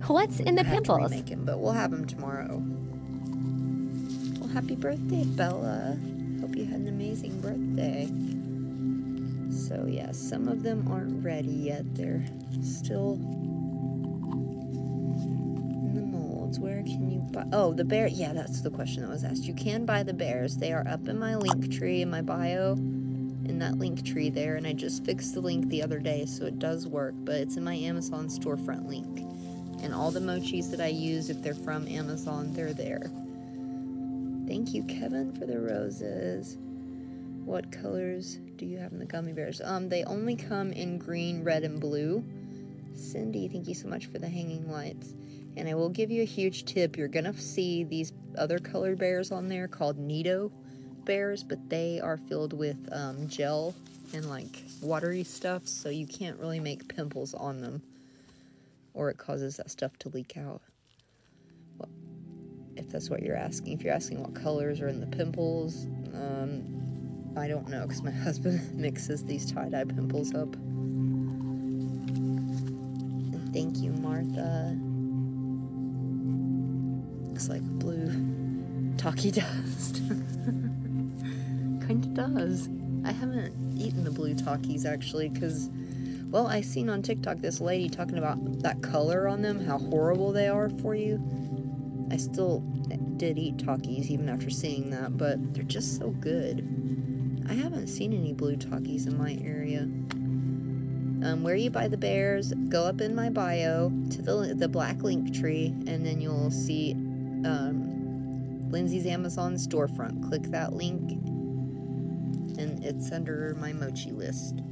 What's in the I have to pimples? remake him, but we'll have him tomorrow. Well, happy birthday, Bella. Hope you had an amazing birthday. So yeah, some of them aren't ready yet. They're still in the molds. Where can you buy? Oh, the bear. Yeah, that's the question that was asked. You can buy the bears. They are up in my link tree in my bio, in that link tree there. And I just fixed the link the other day, so it does work. But it's in my Amazon storefront link. And all the mochis that I use, if they're from Amazon, they're there. Thank you, Kevin, for the roses. What colors do you have in the gummy bears? They only come in green, red, and blue. Cindy, thank you so much for the hanging lights. And I will give you a huge tip. You're gonna see these other colored bears on there called Nido bears, but they are filled with gel and like watery stuff, so you can't really make pimples on them, or it causes that stuff to leak out. Well, if that's what you're asking. If you're asking what colors are in the pimples, I don't know, because my husband mixes these tie-dye pimples up. And thank you, Martha. Looks like blue Taki dust. Kinda does. I haven't eaten the blue Takis, actually, because, well, I seen on TikTok this lady talking about that color on them, how horrible they are for you. I still did eat Takis even after seeing that, but they're just so good. I haven't seen any blue Takis in my area. Where you buy the bears, go up in my bio to the black link tree, and then you'll see Lindsay's Amazon storefront. Click that link, and it's under my mochi list.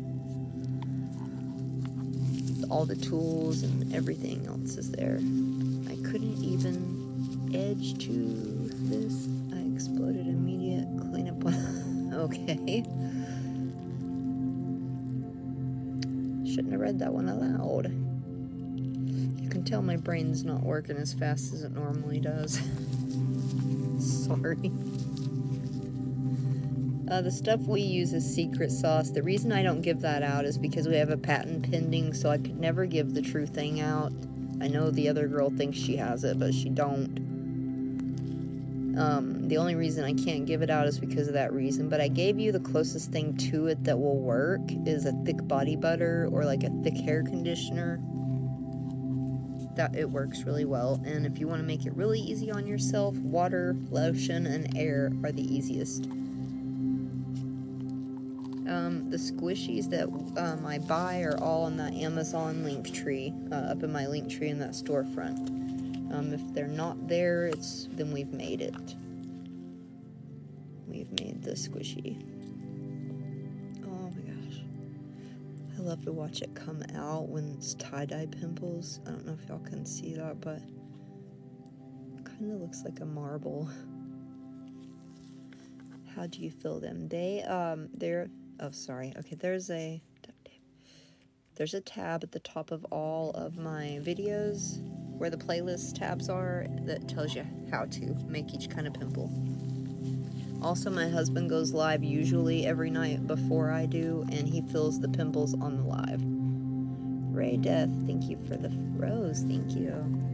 All the tools and everything else is there. I couldn't even edge to this. I exploded immediate cleanup. Okay. Shouldn't have read that one aloud. You can tell my brain's not working as fast as it normally does. Sorry. The stuff we use is secret sauce. The reason I don't give that out is because we have a patent pending, so I could never give the true thing out. I know the other girl thinks she has it, but she don't. The only reason I can't give it out is because of that reason, but I gave you the closest thing to it that will work is a thick body butter or like a thick hair conditioner. That it works really well. And if you want to make it really easy on yourself, water, lotion, and air are the easiest. The squishies that I buy are all in that Amazon link tree, up in my link tree in that storefront. If they're not there, then we've made it. We've made the squishy. Oh my gosh. I love to watch it come out when it's tie-dye pimples. I don't know if y'all can see that, but it kind of looks like a marble. How do you fill them? They're, oh, sorry. Okay, there's a tab at the top of all of my videos where the playlist tabs are that tells you how to make each kind of pimple. Also, my husband goes live usually every night before I do, and he fills the pimples on the live. Ray Death, thank you for the rose. Thank you.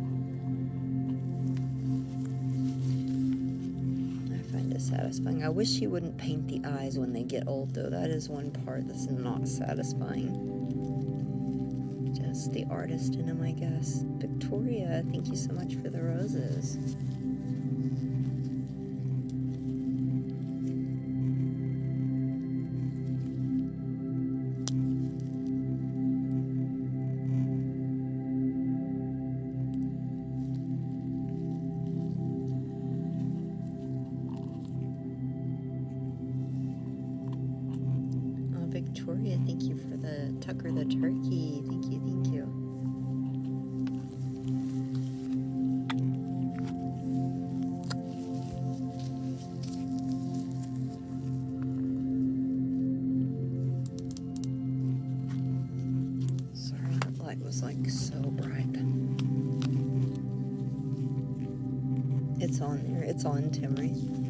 I find it satisfying. I wish he wouldn't paint the eyes when they get old, though. That is one part that's not satisfying. Just the artist in him, I guess. Victoria, thank you so much for the roses. Victoria, thank you for the Tucker the turkey. Thank you, thank you. Sorry, that light was like so bright. It's on there. It's on, Timmy.